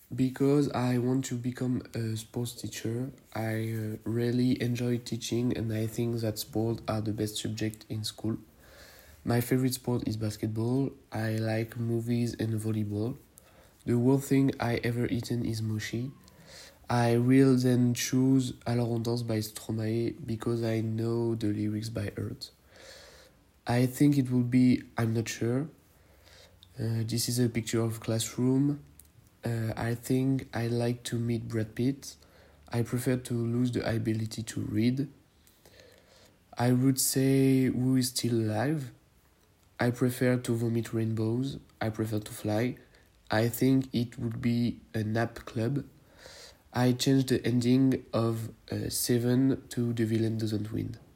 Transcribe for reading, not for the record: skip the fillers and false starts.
Because I want to become a sports teacher. I really enjoy teaching, and I think that sports are the best subject in school. My favorite sport is basketball. I like movies and volleyball. The worst thing I ever eaten is mochi. I will then choose Alors on danse by Stromae because I know the lyrics by heart. I think it will be I'm not sure. This is a picture of classroom. I think I like to meet Brad Pitt. I prefer to lose the ability to read. I would say who is still alive. I prefer to vomit rainbows. I prefer to fly. I think it would be a nap club. I changed the ending of 7 to The Villain Doesn't Win.